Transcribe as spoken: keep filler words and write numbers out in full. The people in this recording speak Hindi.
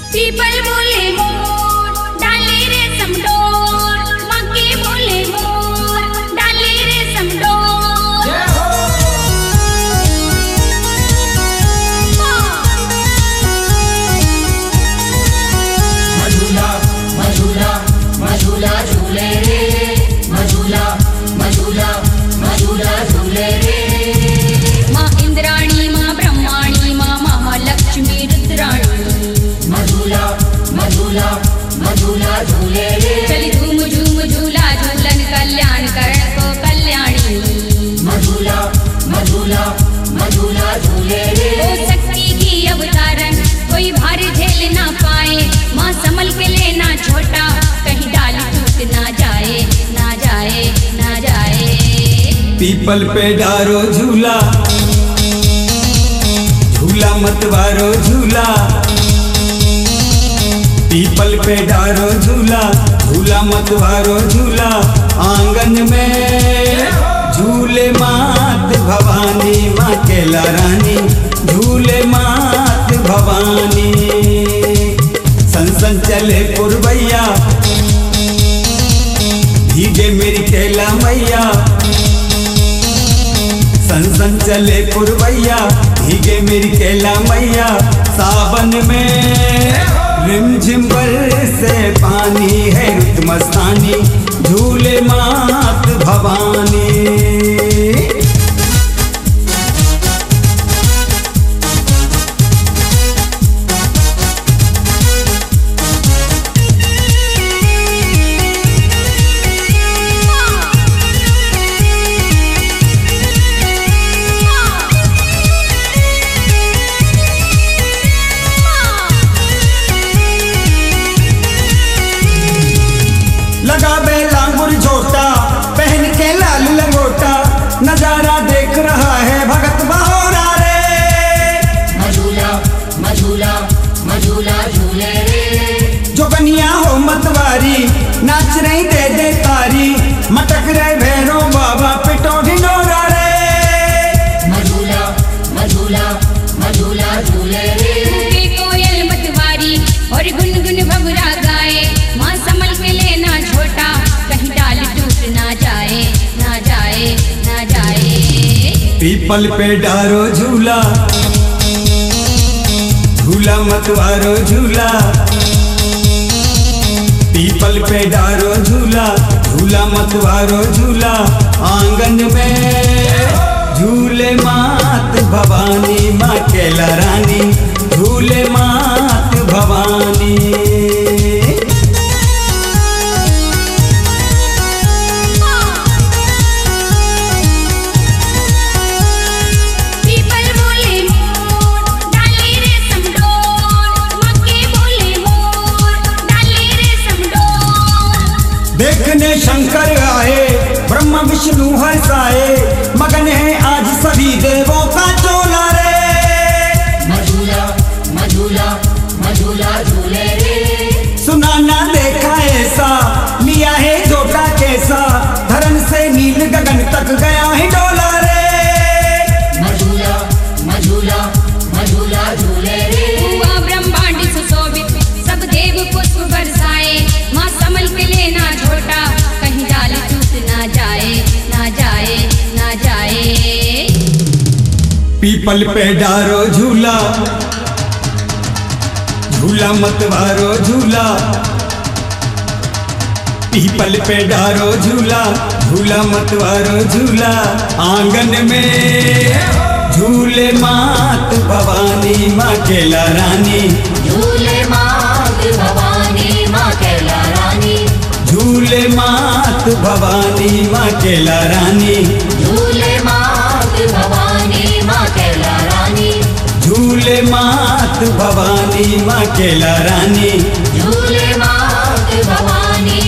पीपल बोले मोर डाले रे समडोर, मक्के बोले मोर डाले रे समडोर। मझूला मझूला मझूला झूले रे, मझूला मझूला मझूला झूले रे। माँ इंद्राणी माँ ब्रह्माणी माँ महालक्ष्मी रुद्राणी, मझूला मझूला मझूला झूले रे। चली झूम झूम झूला झूलन कल्याण करण को कल्याणी। मझूला मझूला मझूला झूले रे। ओ शक्ति की अवतारण कोई भार झेल ना पाए, माँ संभल के लेना छोटा कहीं डाल टूट ना जाए, ना जाए ना जाए। पीपल पे डारो झूला, झूला मतवारो झूला। पीपल पे डारो झूला, झूला मतवारो झूला। आंगन में झूले मात भवानी, माँ केला रानी झूले मात भवानी। संसन चले पुरवैया, भीगे मेरी केला मैया। संसन चले पुरवैया, भीगे मेरी केला मैया। सावन में रिमझिम बरसे पानी है रुत मस्तानी, झूले मात भवानी। लगा बेला मुरझोटा, पहन के लाल लंगोटा। नजारा देख रहा है भगत बहोरा रे। मझूला मझूला मझूला झूले रे। जो कन्या हो मतवारी, नाच रही दे दे तारी। मटक रहे भैरो बाबा पिटो ढिंडोरा रे। मझूला मझूला मझूला झूले रे। कूके कोयल मतवारी और गुनगुन भंवरा गाए, माँ संभल के लेना छोटा कहीं डाल टूट ना जाए, ना जाए ना जाए। पीपल पे डारो झूला, झूला मतवारो झूला। पीपल पे डारो झूला, झूला मतवारो झूला। आंगन में झूले मात भवानी, माँ केला रानी झूले मात भवानी। पीपल बोले मोर डाले रे समडोर, मक्के बोले मोर डाले रे समडोर। देखने शंकर आए, ब्रह्मा विष्णु हर्षाए। मगन है आज सभी देवों का चोला रे। मझूला मझूला मझूला झूले रे। सुना ना देखा ऐसा, लिया है जोटा कैसा। धरन से नील गगन तक गया है डोला रे। मझूला मझूला मझूला झूले रे। हुआ ब्रह्मांड सुशोभित, सब देव पुष्प बरसाए। माँ संभल के लेना छोटा कहीं डाल टूट ना जाए, ना जाए ना जाए। पीपल पे डारो झूला, झूला मतवारो झूला। पीपल पे डारो झूला, झूला मतवारो झूला। आंगन में झूले मात भवानी, माँ केला रानी झूले मात भवानी, माँ केला रानी झूले मात भवानी, माँ केला रानी झूले मात भवानी, माँ केला रानी झूले मात भवानी, माँ केला रानी झूले मात भवानी।